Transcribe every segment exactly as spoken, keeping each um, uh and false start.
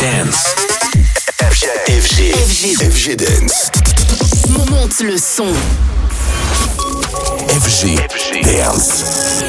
Dance. F G. F G. F G Dance. Monte le son. F G Dance.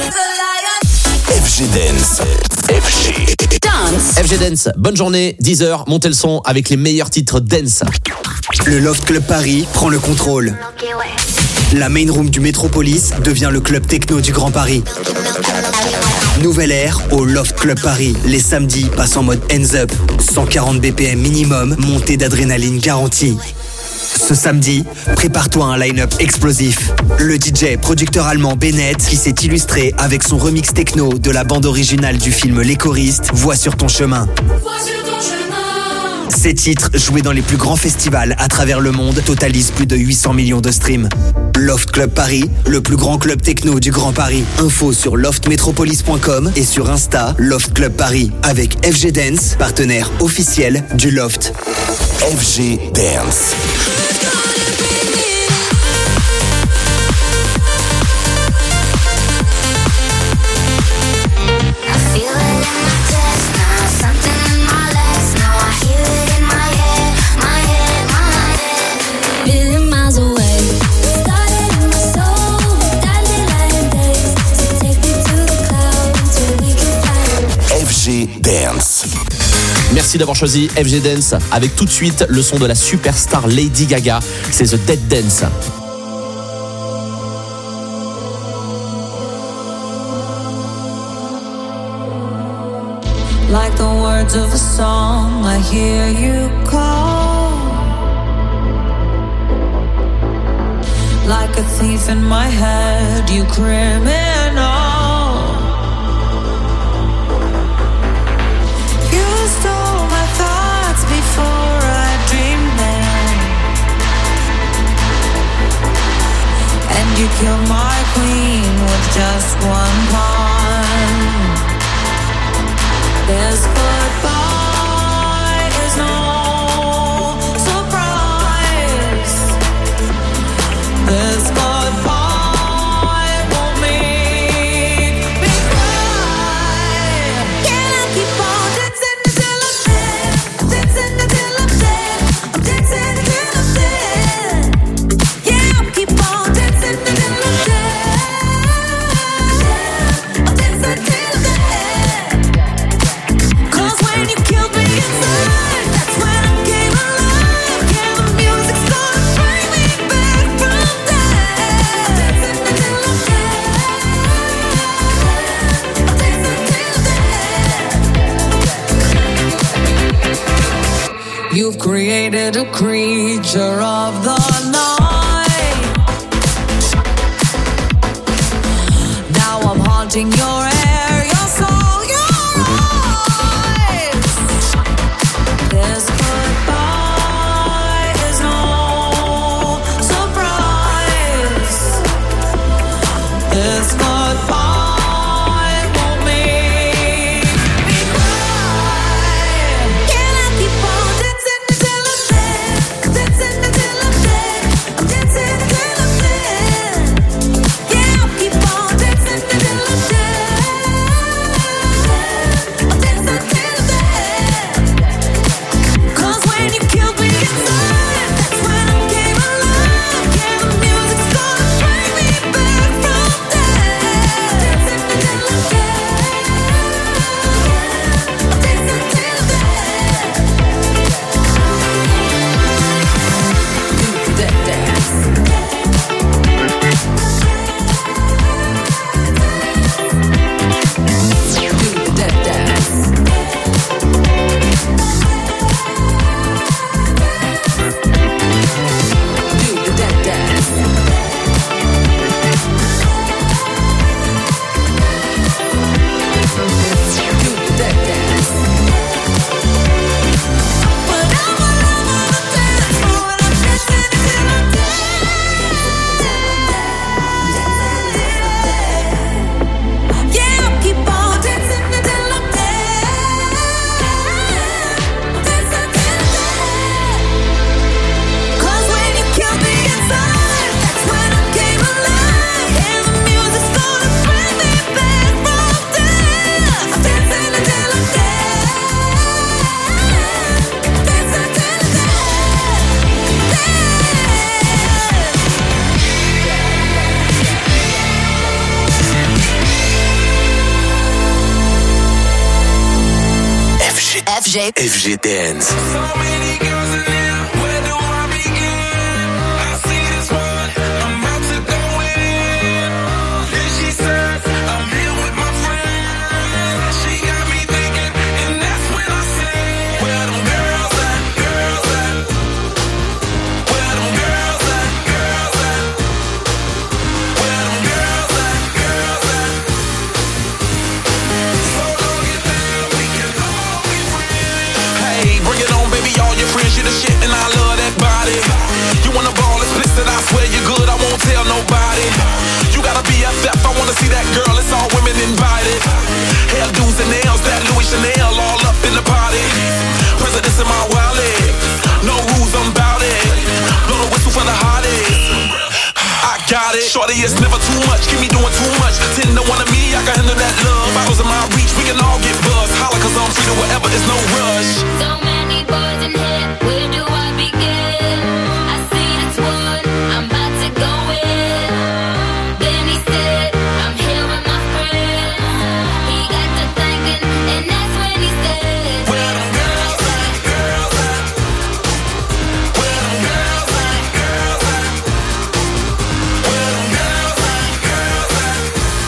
F G Dance. F G Dance. F G Dance, bonne journée, dix heures, montez le son avec les meilleurs titres dance. Le Loft Club Paris prend le contrôle. La main room du Métropolis devient le club techno du Grand Paris. Nouvelle ère au Loft Club Paris. Les samedis passent en mode hands up. cent quarante B P M minimum, montée d'adrénaline garantie. Ce samedi, prépare-toi à un line-up explosif. Le D J producteur allemand Bennett, qui s'est illustré avec son remix techno de la bande originale du film Les Choristes, Voix sur ton chemin. Ces titres, joués dans les plus grands festivals à travers le monde, totalisent plus de huit cents millions de streams. Loft Club Paris, le plus grand club techno du Grand Paris. Info sur loft metropolis point com et sur Insta, Loft Club Paris, avec F G Dance, partenaire officiel du Loft. F G Dance. Dance. Merci d'avoir choisi F G Dance avec tout de suite le son de la superstar Lady Gaga, c'est The Dead Dance. Like the words of a song, I hear you call. Like a thief in my head, you criminal. Stole my thoughts before I dreamed them, and you killed my queen with just one pawn. This goodbye is no surprise. This goodbye won't make me cry. Can I keep on dancing? You've created a creature of the night. Now I'm haunting your air, your soul, your eyes. This goodbye is no surprise. This goodbye won't make me cry. Can I keep on dancing until I'm dead? Dancing until I'm dead. I'm dancing until I'm dead. Yeah, I'll keep on dancing until I'm dead. F G. F G Dance. Tell nobody. You gotta be F F, I wanna see that girl, it's all women invited. Hairdos and nails, that Louis Chanel all up in the party. Presidents in my wallet, no rules, I'm bout it. Blow the whistle for the hottest. I got it. Shorty, it's never too much, keep me doing too much. Ten to one of me, I can handle that love. Bottles in my reach, we can all get buzzed. Holla cause I'm free to whatever, it's no rush. So many boys in here, where do I begin? I see this one, I'm about to go in. Then he said, I'm here with my friends. He got to thinking, and that's when he said, Where them girls at, girls at? Where them girls at, girls at? Where them girls at, girls at?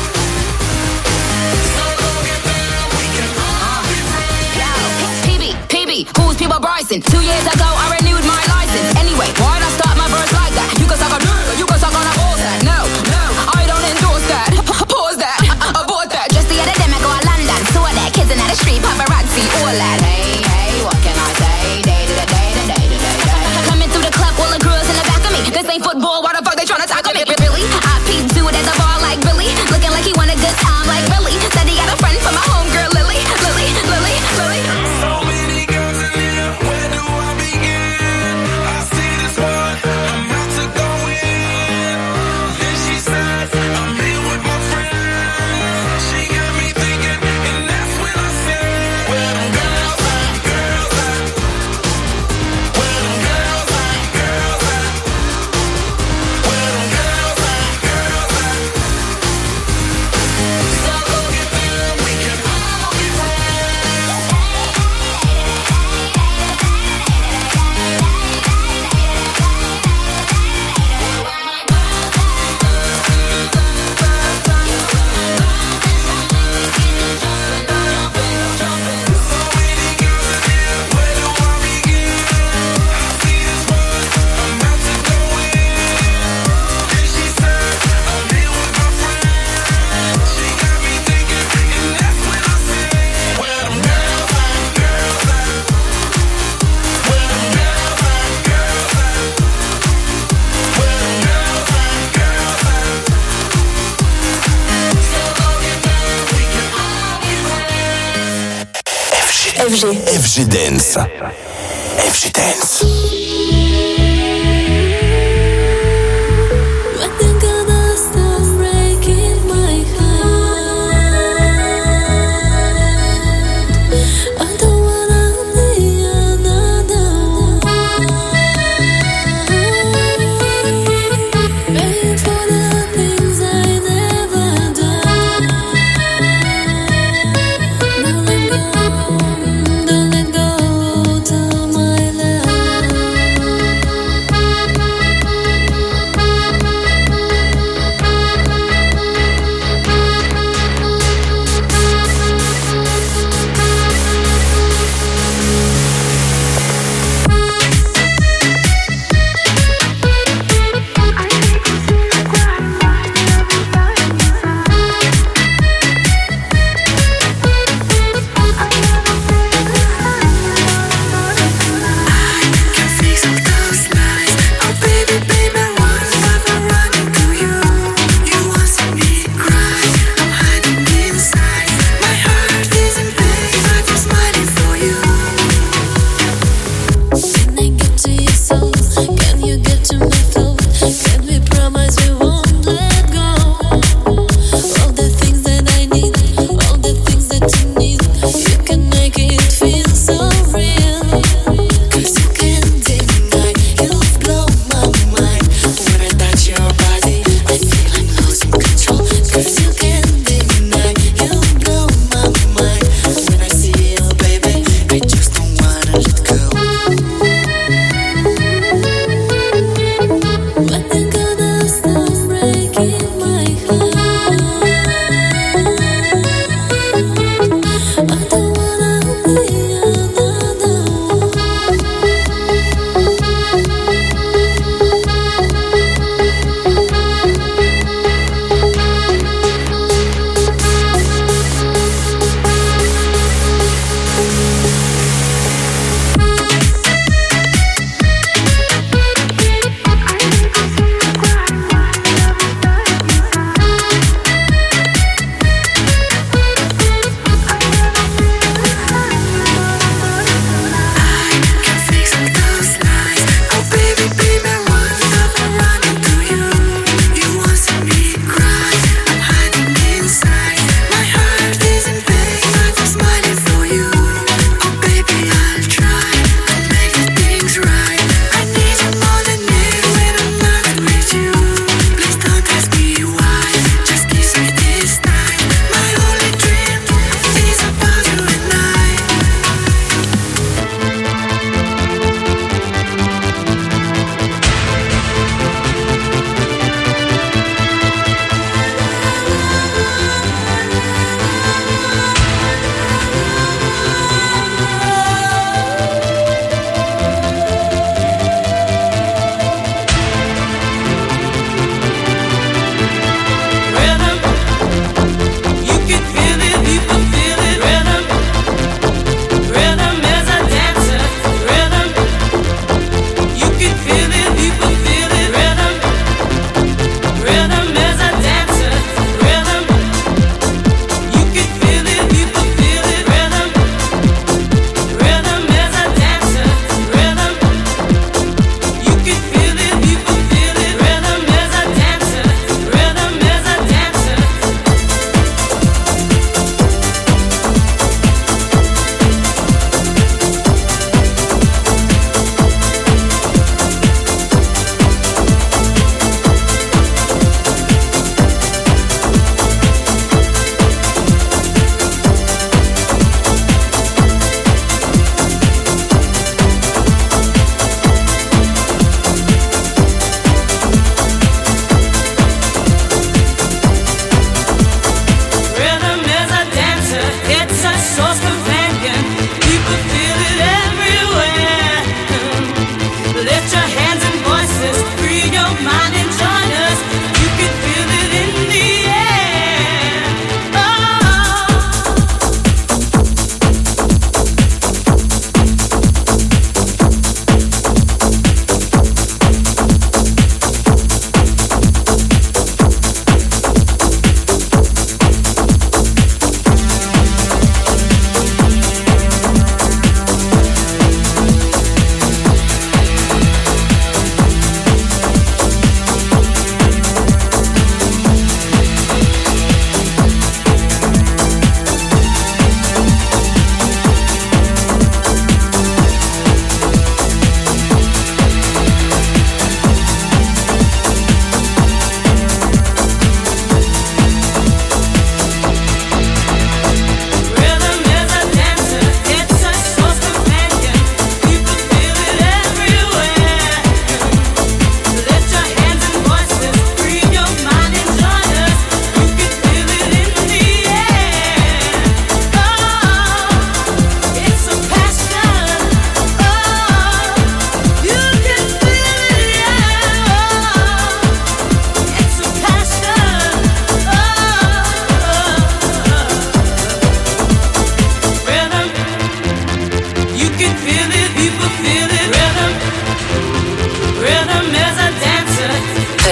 So go get down, we can all be friends. Yo, P B, P B, who's People Bryson? Two years ago, I renewed my license. Anyway, why'd I start my verse like that? You can suck on her, you can suck on a horse that. No, no, I don't endorse that. Pause that, abort that. Just the other day, I go to London. Saw that kids in the street, paparazzi, all that. Hey, hey, what can I say? Day to the day to day to day day. Coming through the club, all the girls in the back of me. This ain't football, why the fuck they tryna tackle me? Really? I peeped dude at the bar like Billy, looking like he want a good time like Billy. Said he got a friend from my homegirl Lily, Lily, Lily, Lily. So many girls in here, where do I begin? I see this one, I'm about to go in. Then she said, I'm here with my friend. She got me thinking, and that's when I said, Where them girls at, girls at? Where them girls at, girls at? Where them girls at, girls at? So go get down, we can all be F G. F G Dance. F G Dance. I think I'll stop breaking my heart. I don't wanna be another one. Paying for the things I never done. Don't let go, don't let go to my love.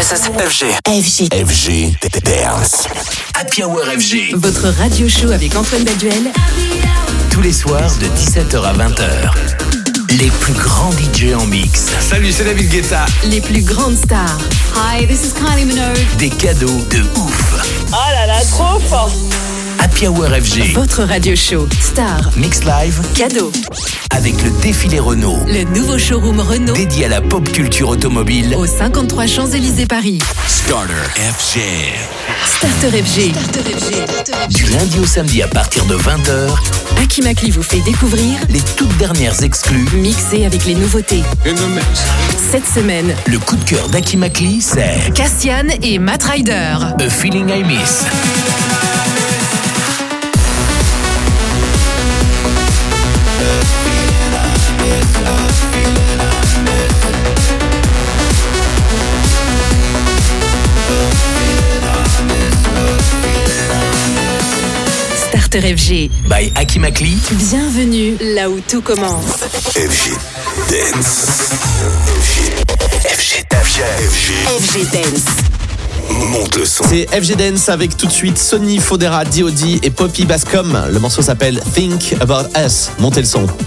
This is F G. F G. F G Dance. Happy Hour F G. Votre radio show avec Antoine Baduel. Tous les soirs de dix-sept heures à vingt heures. Les plus grands D J en mix. Salut, c'est David Guetta. Les plus grandes stars. Hi, this is Kylie Minogue. Des cadeaux de ouf. Oh là là, trop fort. Happy Hour F G. Votre radio show. Star. Mix live. Cadeau. Avec le défilé Renault. Le nouveau showroom Renault. Dédié à la pop culture automobile. Au cinquante-trois Champs-Élysées Paris. Starter F G. Starter F G. Starter F G. Du lundi au samedi à partir de vingt heures. Aki Makli vous fait découvrir les toutes dernières exclus. Mixées avec les nouveautés. Cette semaine, le coup de cœur d'Aki Makli, c'est Cassian et Matt Ryder. A Feeling I Miss. Starter F G. By Aki Makli. Bienvenue là où tout commence. F G Dance. F G, F G, F G. F G Dance. Monte le son. C'est F G Dance avec tout de suite Sonny Fodera, D O D et Poppy Bascom. Le morceau s'appelle Think About Us. Montez le son.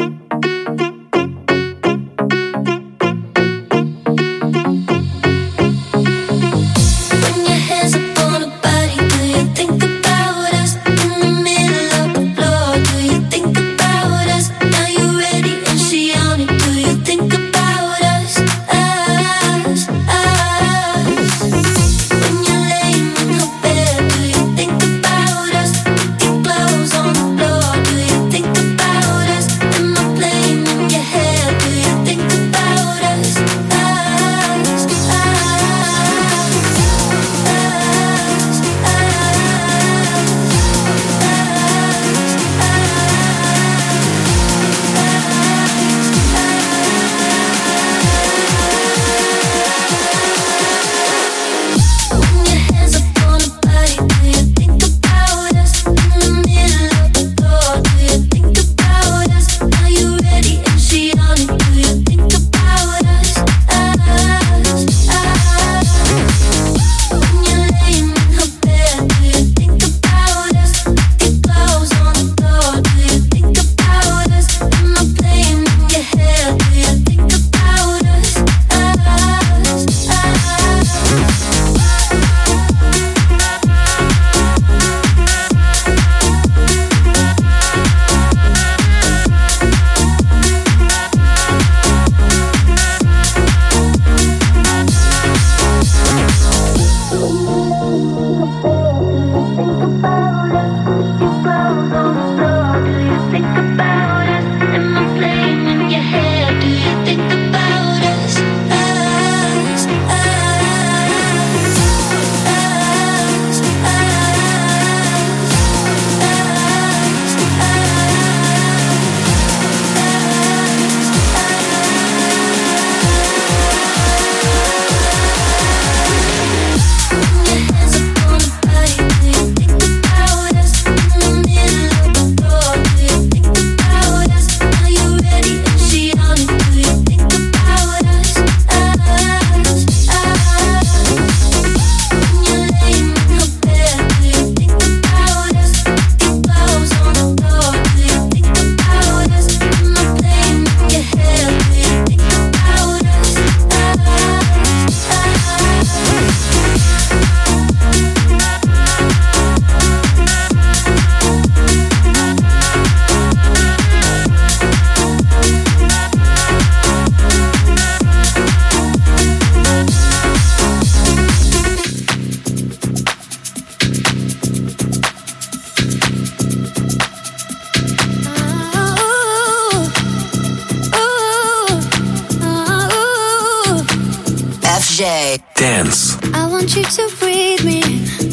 Dance. I want you to breathe me.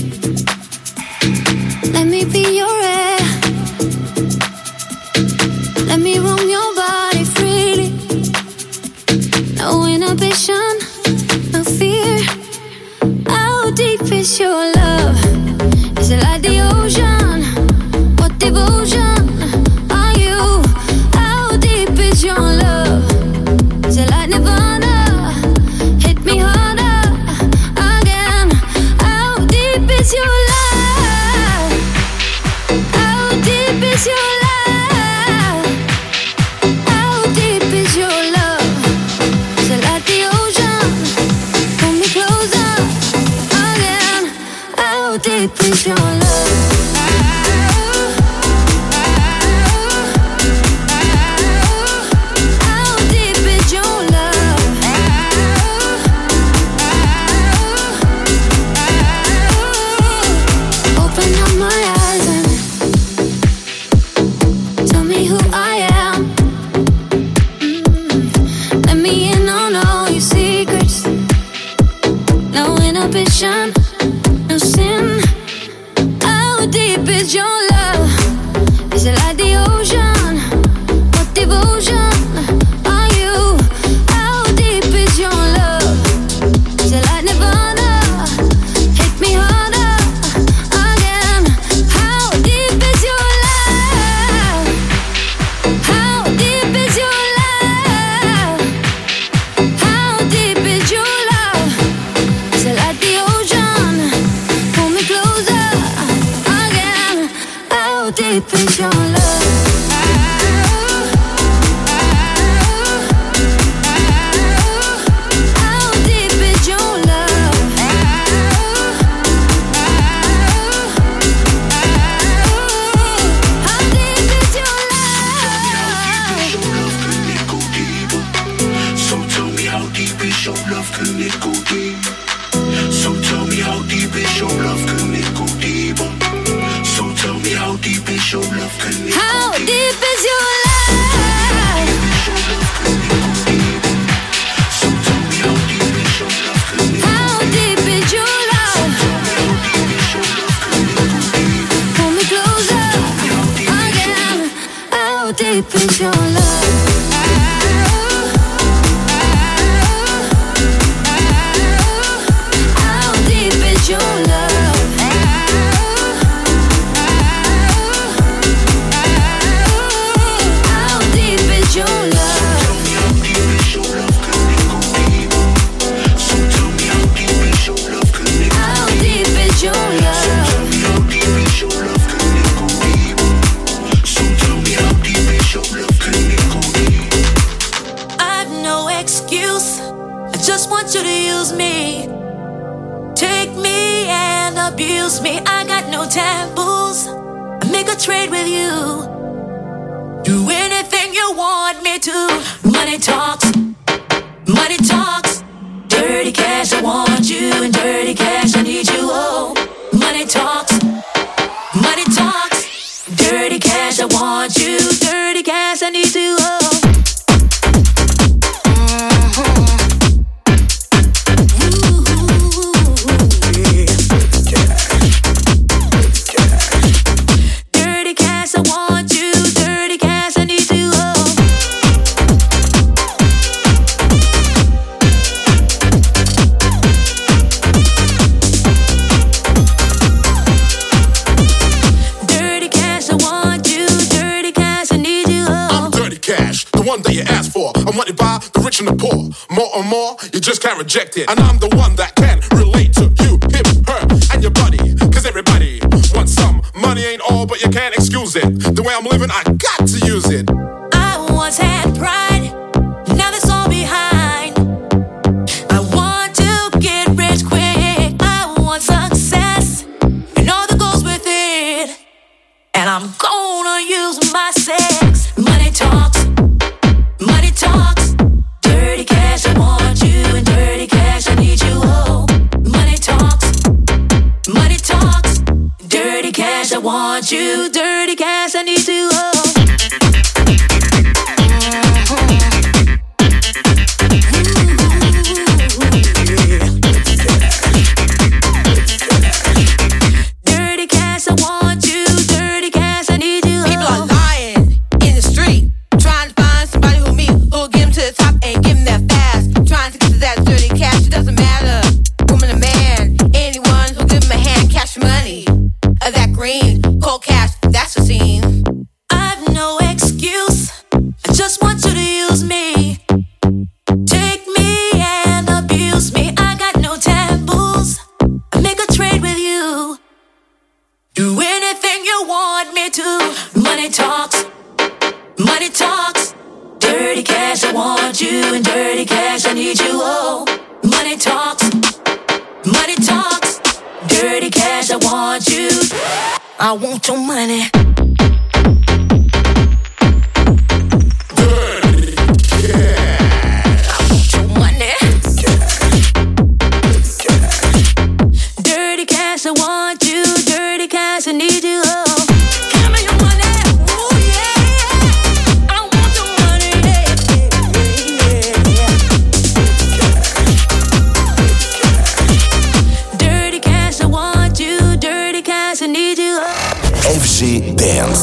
Let me be your air. Let me roam your body freely. No inhibition, no fear. How deep is your love? Is it like the ocean? What devotion are you? How deep is your love? Is it like Nirvana? Hit me harder. love, can it go deep? So tell me how deep is your love, can it go deeper? So tell me how deep is your love, can it How go deep? deep is your love? So tell me how deep is your love, can it How deep is your love? Pull me closer again. How deep is your love? How deep is your love? How deep is your love? How deep is your love? I've no excuse. I just want you to use me. Take me and abuse me. I got no taboos. I make a trade with you. Do anything you want me to. Money talks. Money talks. Dirty cash, I want you. And dirty cash, I need you. Oh, money talks. Money talks. Dirty cash, I want you. Dirty cash, I need you. Oh. Dirty cash, I want you. Dirty cash, I need you. Oh. Dirty cash, I want you. Dirty cash, I need you. Oh. I'm dirty cash, the one that you asked for. I'm wanted by the rich and the poor. More and more, you just can't reject it. And I'm the one that can relate to you, him, her, and your buddy. Cause everybody wants some. Money ain't all, but you can't excuse it. The way I'm living, I got to use it. I once had pride, now that's all behind. I want to get rich quick. I want success and all that goes with it. And I'm gonna use my sex. Money talks, money talks. Dirty cash, I want you. And dirty cash, I need you. Oh, money talks, money talks. Dirty cash, I want you. Dirty cash, I need you. Oh. Dirty cash, I want you. Dirty cash, I need you. People are lying in the street, trying to find somebody who me, who'll get them to the top and give them that fast. Trying to get to that dirty cash, it doesn't matter. Woman or man, anyone who'll give them a hand, cash money. Of that green, cold cash, that's the scene. I've no excuse. I just want you to use me. Take me and abuse me. I got no taboos. I make a trade with you. Do anything you want me to. Money talks. Money talks. Dirty cash, I want you. And dirty cash, I need you. Oh, money talks. Money talks. Dirty cash, I want you. I want your money. Dirty cash, I want you. Dirty cash, I need you. Oh, give me your money. Ooh, yeah. I want your money. Yeah, yeah, yeah. Dirty cash, I want you. Dirty cash, I need you. Oh. F G Dance.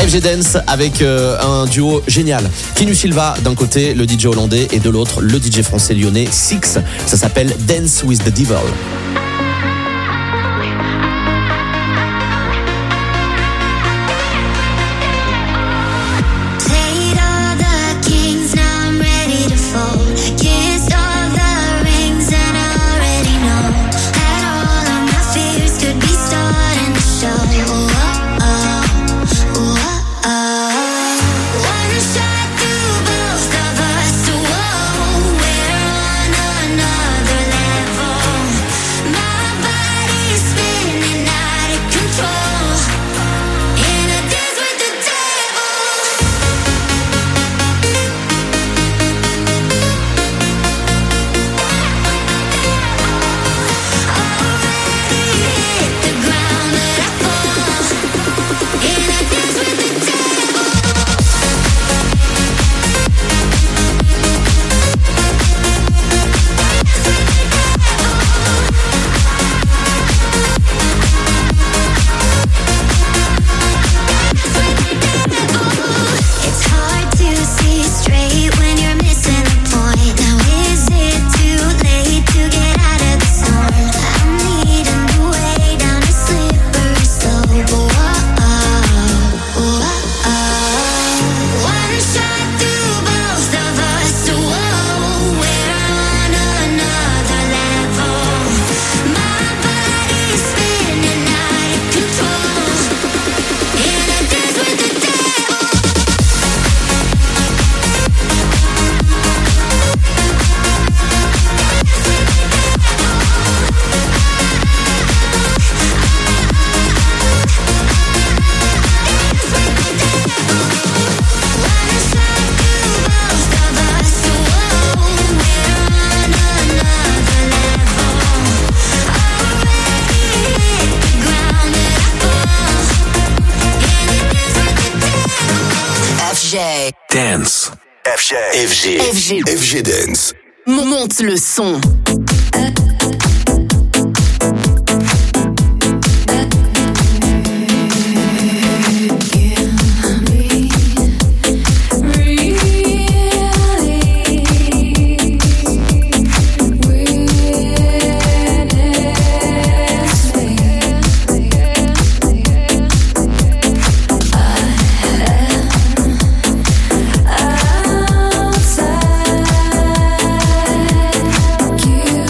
F G Dance avec euh, un duo génial. Kinu Silva d'un côté, le D J hollandais, et de l'autre, le D J français lyonnais Six. Ça s'appelle Dance with the Devil. Dance. F G. F G. F G. F G Dance. Monte le son. You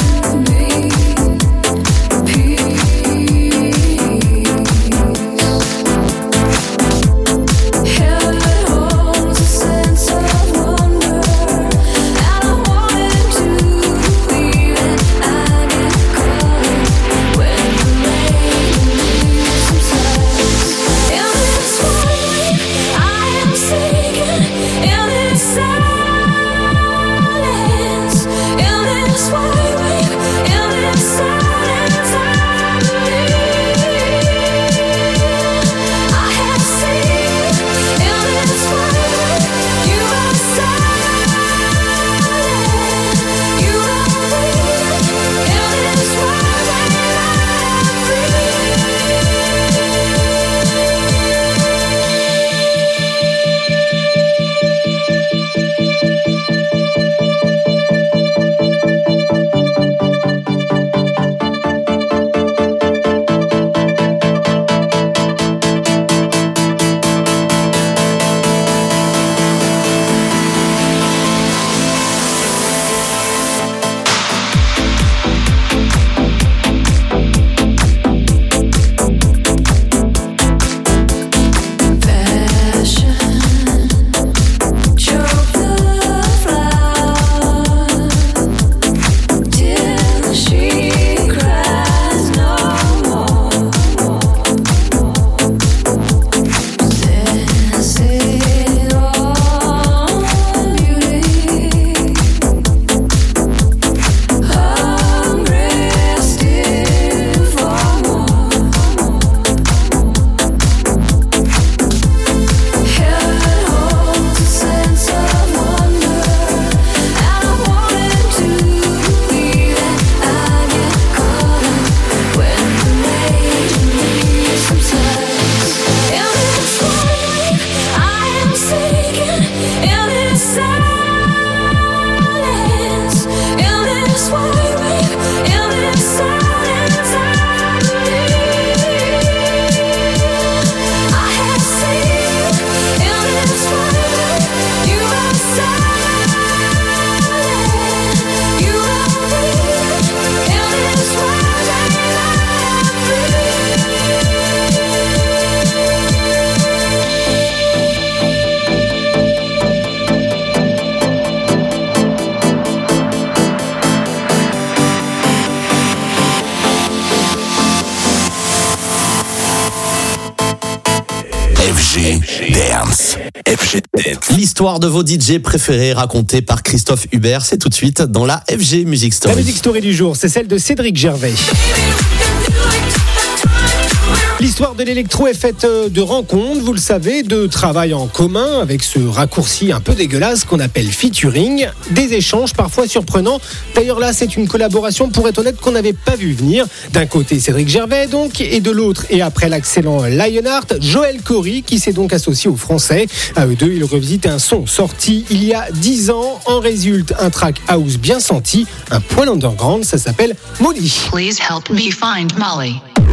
F G Dance. F G Dance. L'histoire de vos D J préférés racontée par Christophe Hubert, c'est tout de suite dans la F G Music Story. La Music Story du jour, c'est celle de Cédric Gervais. L'histoire de l'électro est faite de rencontres, vous le savez, de travail en commun avec ce raccourci un peu dégueulasse qu'on appelle featuring, des échanges parfois surprenants. D'ailleurs là, c'est une collaboration, pour être honnête, qu'on n'avait pas vu venir. D'un côté, Cédric Gervais donc, et de l'autre, et après l'excellent Lionheart, Joel Corry qui s'est donc associé aux Français. À eux deux, ils revisitent un son sorti il y a dix ans. En résulte un track house bien senti, un poil underground, ça s'appelle Molly. Please help me find Molly.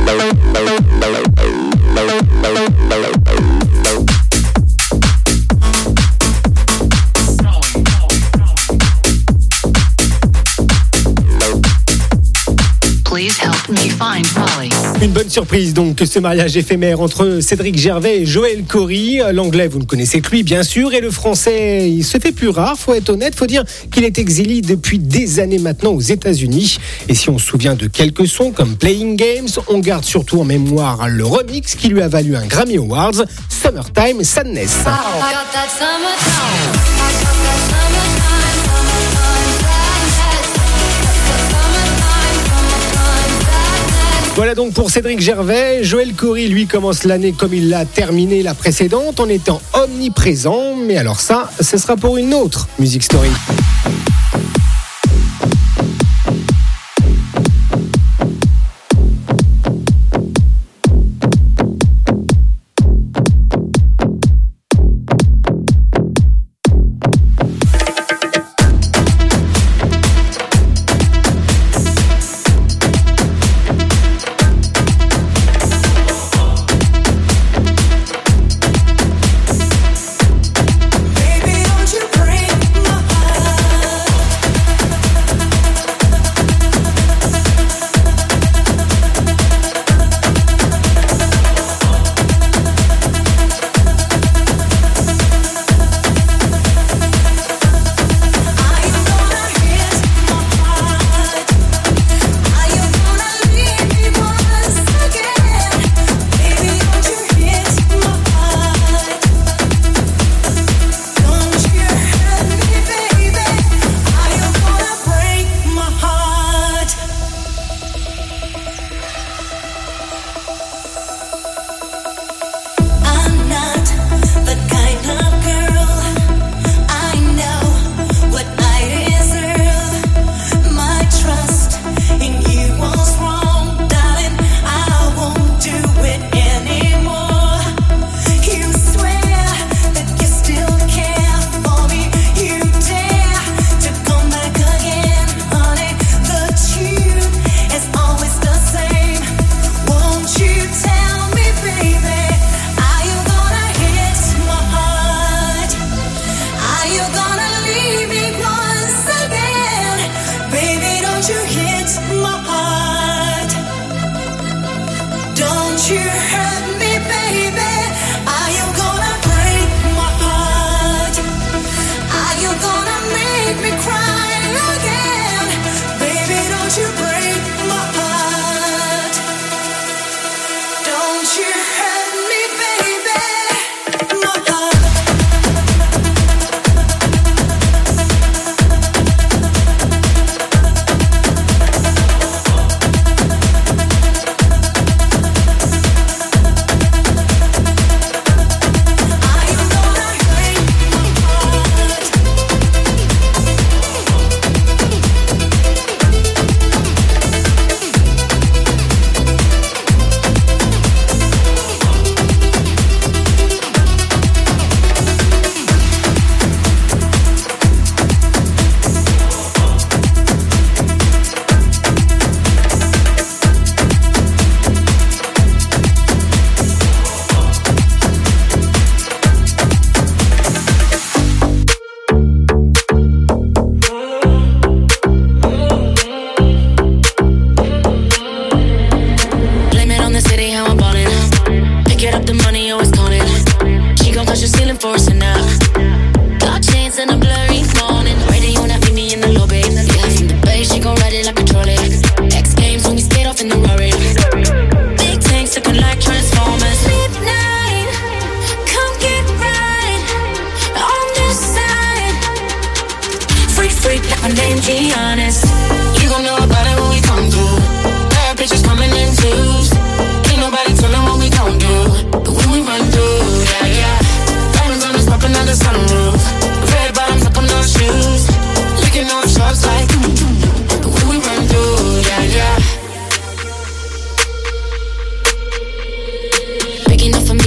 Please help me find Molly. Une bonne surprise donc, ce mariage éphémère entre Cédric Gervais et Joel Corry. L'anglais, vous ne connaissez que lui bien sûr, et le français, il se fait plus rare, faut être honnête, faut dire qu'il est exilé depuis des années maintenant aux États-Unis. Et si on se souvient de quelques sons comme Playing Games, on garde surtout en mémoire le remix qui lui a valu un Grammy Awards, Summertime Sadness. Voilà donc pour Cédric Gervais. Joel Corry, lui, commence l'année comme il l'a terminé la précédente, en étant omniprésent. Mais alors ça, ce sera pour une autre Music Story. Baby, don't you break my heart.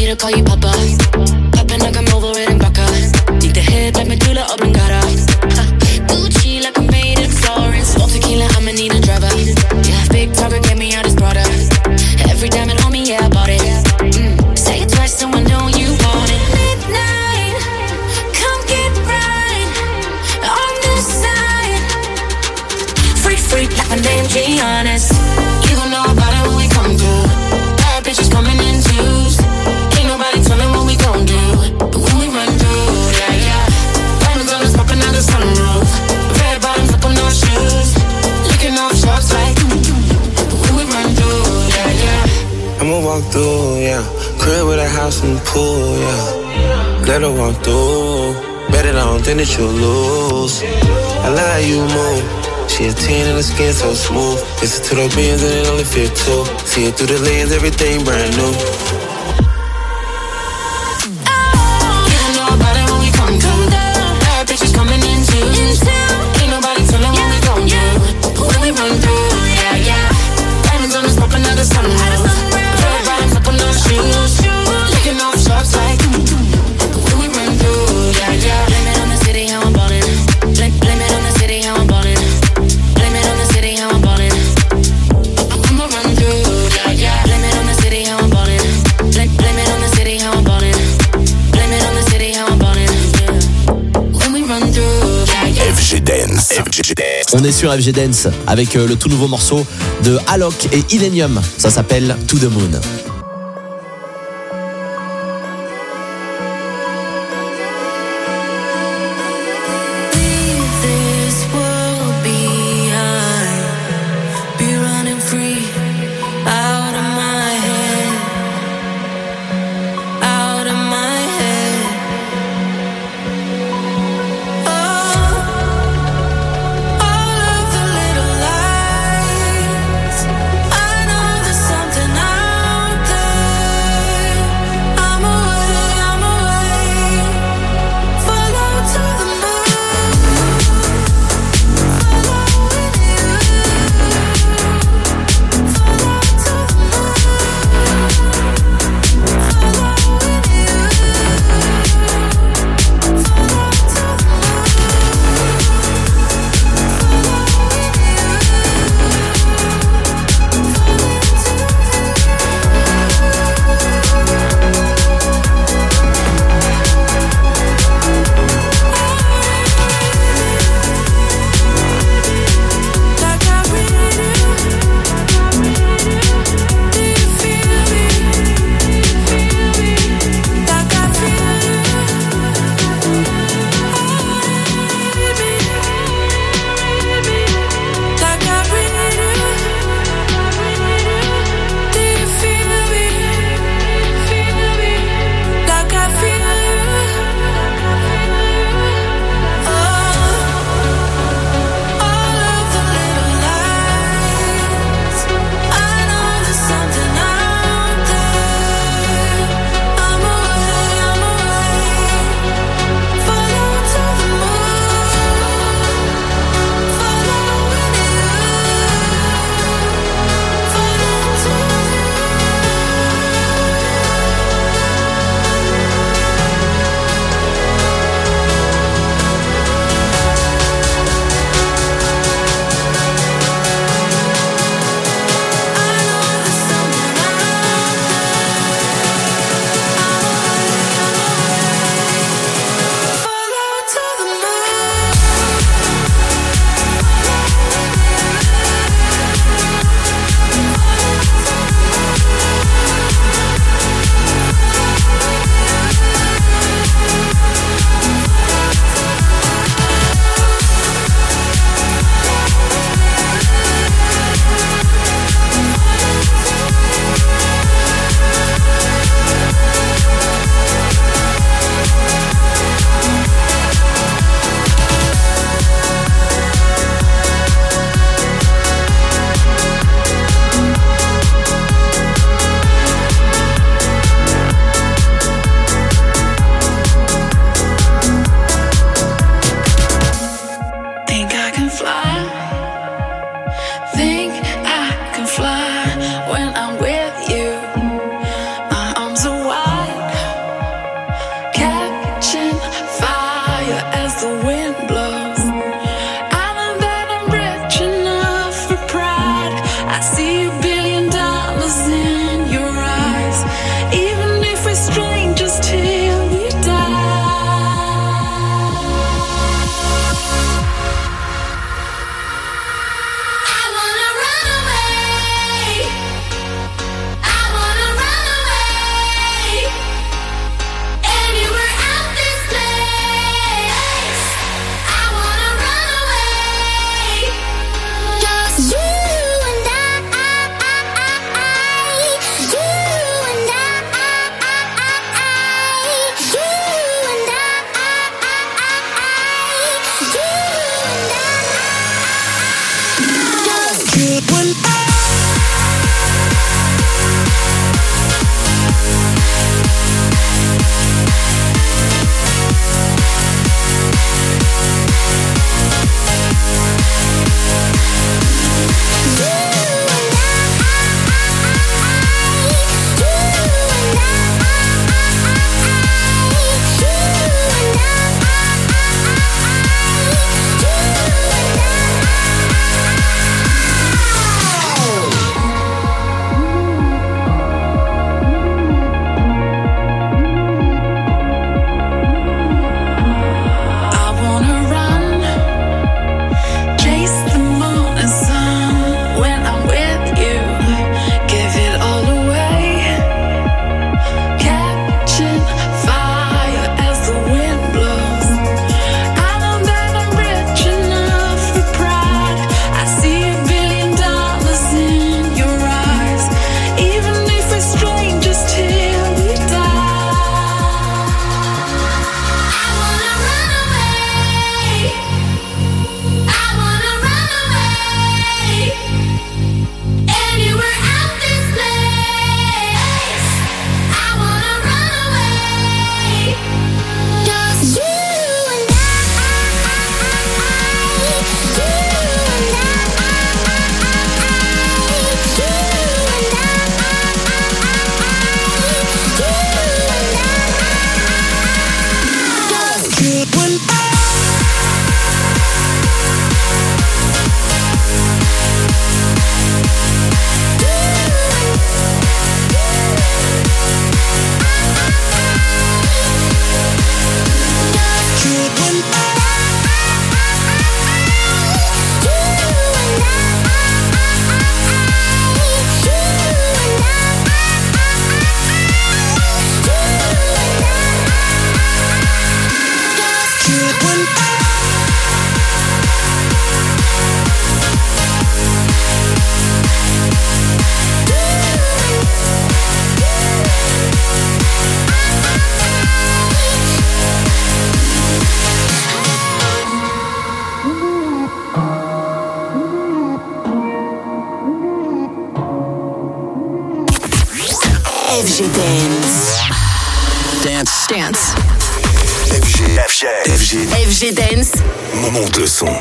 to call you Papa. Popping like I'm over it in Baka. Need the head like Medulla Oblongata. Gucci like I'm made in Florence. All tequila, I'ma need a driver. Yeah, big talker, get me out his Prada. Every diamond on me, yeah, I bought it. Mm. Say it twice, so I know you want it. Midnight, come get right on this side. Freak, freak, like my name, Giannis. You gon' know about it when we come through. Bad bitches coming in twos. Ain't nobody telling what we gon' do. But when we run through, yeah, yeah. Diamonds on us popping out the sunroof. Red bottoms up on no shoes. Licking off shots like. But when we run through, yeah, yeah. I'ma walk through, yeah. Crib with a house and pool, yeah. Let her walk through. Bet it on, then that you'll lose. I love how you move. She a ten and the skin so smooth. Listen to the beans and it only fit two. See it through the lens, everything brand new. On est sur F G Dance avec le tout nouveau morceau de Alok et Illenium. Ça s'appelle To The Moon. I know there's something out Dance. Dance. F G, F G, F G. F G Dance. Monte le son.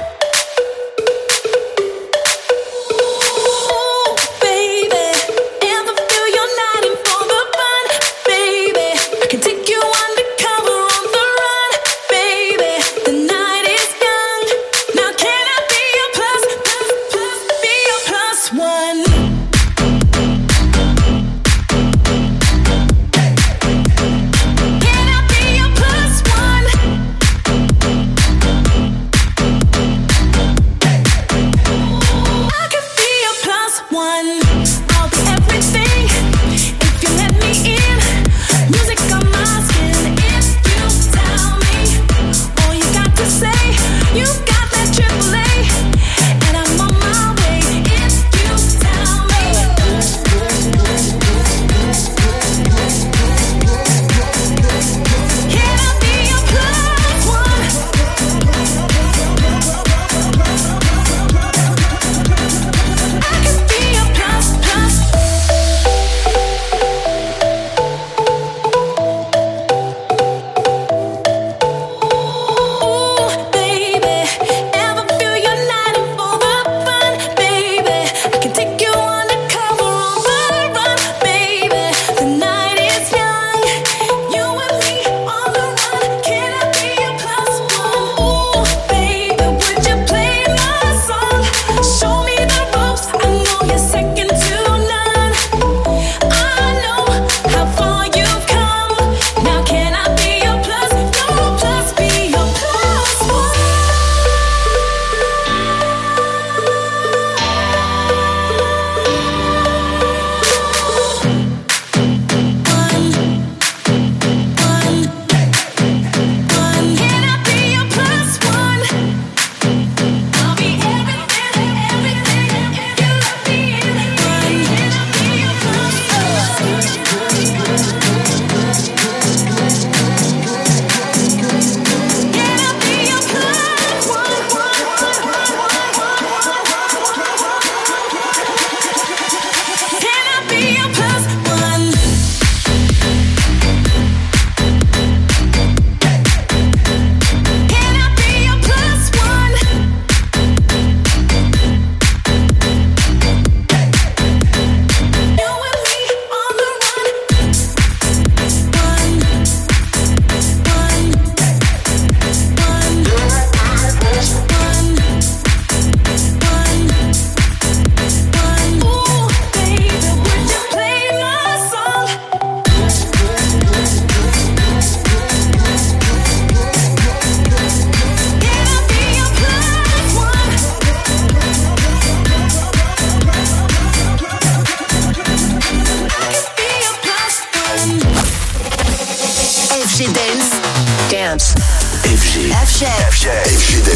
F G Dance. Dance. F G. F G. F G. F G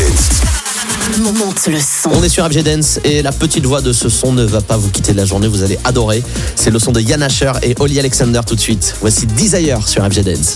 Dance. Monte le son. On est sur F G Dance et la petite voix de ce son ne va pas vous quitter de la journée, vous allez adorer. C'est le son de Yann Asher et Holly Alexander tout de suite. Voici Desire sur F G Dance.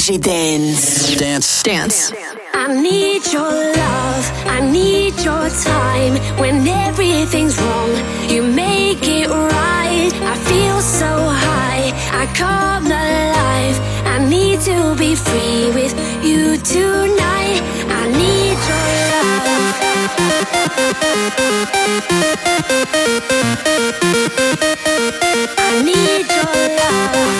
G Dance. Dance. Dance. I need your love, I need your time. When everything's wrong, you make it right. I feel so high, I come alive. I need to be free with you tonight. I need your love. I need your love.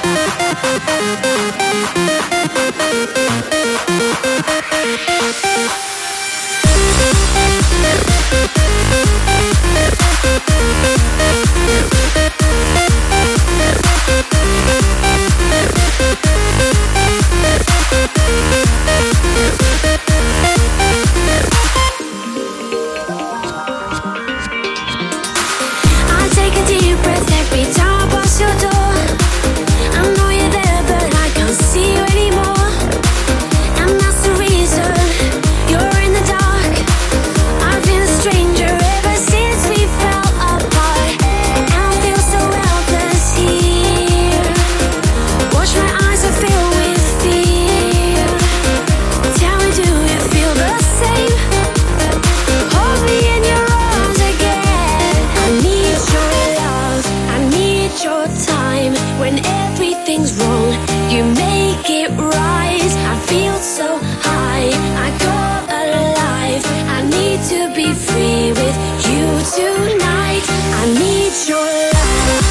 I take a deep breath every time I pass your door. I know you're there, but I can't see you anymore. And that's the reason you're in the dark. I've been a stranger ever since we fell apart. And I feel so helpless here. Watch my eyes are filled with fear. Tell me, do you feel the same? Hold me in your arms again. I need your love, I need your time. When everything's wrong, you make it right. I feel so high, I come alive. I need to be free with you tonight. I need your love.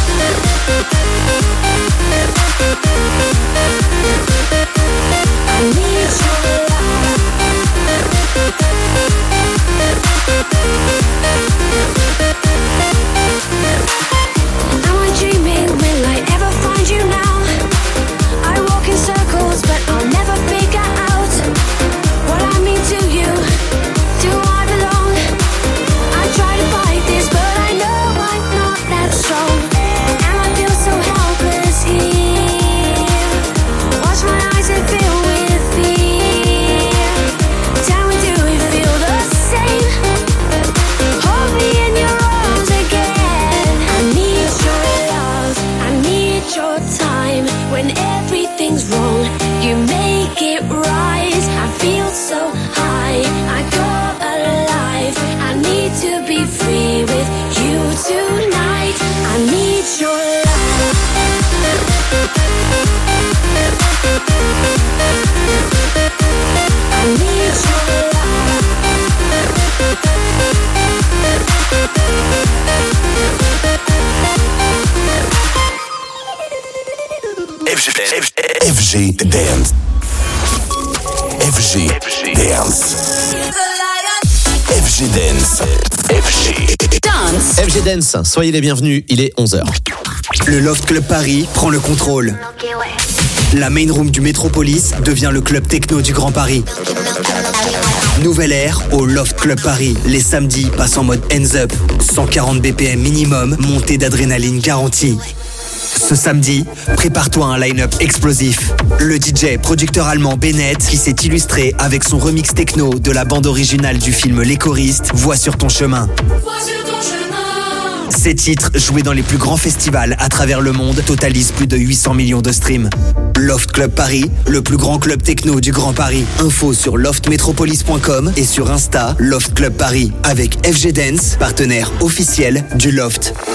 I need your love. Am I dreaming? Will I ever find you now? I walk in circles, but I'll never figure out what I mean to you. Do I belong? I try to fight this, but I know I'm not that strong. And I feel so helpless here. Watch my eyes and fill with fear. Tell me, do you feel the same? Hold me in your arms again. I need your love, I need your time. When everything's wrong, you make it right. I feel so high, I come alive. I need to be free with you tonight. I need your love. I need your love. F G Dance. F G Dance. F G Dance. F G Dance. F G Dance, soyez les bienvenus, il est onze heures. Le Loft Club Paris prend le contrôle. La main room du Métropolis devient le club techno du Grand Paris. Nouvelle ère au Loft Club Paris. Les samedis passent en mode hands up. cent quarante B P M minimum, montée d'adrénaline garantie. Ce samedi, prépare-toi à un line-up explosif. Le D J producteur allemand Bennett, qui s'est illustré avec son remix techno de la bande originale du film Les Choristes, Voix sur ton chemin. Ces titres, joués dans les plus grands festivals à travers le monde, totalisent plus de huit cents millions de streams. Loft Club Paris, le plus grand club techno du Grand Paris. Info sur loft métropolis point com et sur Insta, Loft Club Paris, avec F G Dance, partenaire officiel du Loft.